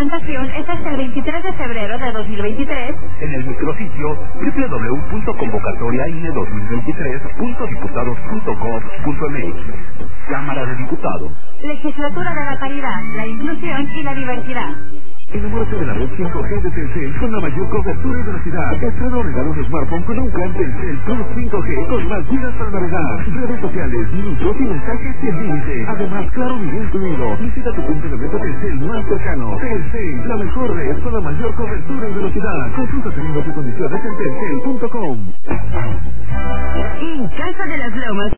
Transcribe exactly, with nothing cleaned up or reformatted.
documentación es hasta el veintitrés de febrero de dos mil veintitrés en el micrositio doble u doble u doble u punto convocatoria i n e dos mil veintitrés punto diputados punto gov punto m x. Cámara de Diputados. Legislatura de la Paridad, la Inclusión y la Diversidad. Enamórate de la red cinco G de Telcel con la mayor cobertura y velocidad. Estreno o regalo un smartphone con un plan Telcel Plus cinco G con más gigas para navegar, redes sociales, minutos y mensajes sin límite. Además, claro, video incluido. Visita tu punto de venta Telcel más cercano. Telcel, la mejor red con la mayor cobertura y velocidad. Consulta términos y condiciones en telcel punto com. En Casa de las Lomas.